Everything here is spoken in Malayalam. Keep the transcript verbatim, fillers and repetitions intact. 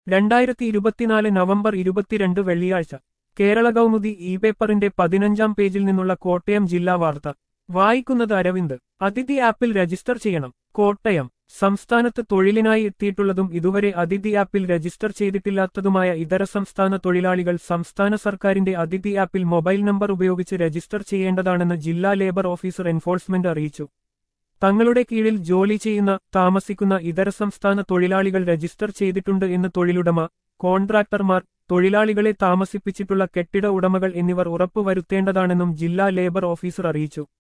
രണ്ടായിരത്തി ഇരുപത്തിനാല് നവംബർ ഇരുപത്തിരണ്ട് വെള്ളിയാഴ്ച കേരള കൗമുദി ഇ പേപ്പറിന്റെ പതിനഞ്ചാം പേജിൽ നിന്നുള്ള കോട്ടയം ജില്ലാ വാർത്ത വായിക്കുന്നത് അരവിന്ദ്. അതിഥി ആപ്പിൽ രജിസ്റ്റർ ചെയ്യണം. കോട്ടയം. സംസ്ഥാനത്ത് തൊഴിലിനായി എത്തിയിട്ടുള്ളതും ഇതുവരെ അതിഥി ആപ്പിൽ രജിസ്റ്റർ ചെയ്തിട്ടില്ലാത്തതുമായ ഇതര സംസ്ഥാന തൊഴിലാളികൾ സംസ്ഥാന സർക്കാരിന്റെ അതിഥി ആപ്പിൽ മൊബൈൽ നമ്പർ ഉപയോഗിച്ച് രജിസ്റ്റർ ചെയ്യേണ്ടതാണെന്ന് ജില്ലാ ലേബർ ഓഫീസർ എൻഫോഴ്സ്മെന്റ് അറിയിച്ചു. തങ്ങളുടെ കീഴിൽ ജോലി ചെയ്യുന്ന, താമസിക്കുന്ന ഇതര സംസ്ഥാന തൊഴിലാളികൾ രജിസ്റ്റർ ചെയ്തിട്ടുണ്ട് എന്ന് തൊഴിലുടമ, കോൺട്രാക്ടർമാർ, തൊഴിലാളികളെ താമസിപ്പിച്ചിട്ടുള്ള കെട്ടിട ഉടമകൾ എന്നിവർ ഉറപ്പുവരുത്തേണ്ടതാണെന്നും ജില്ലാ ലേബർ ഓഫീസർ അറിയിച്ചു.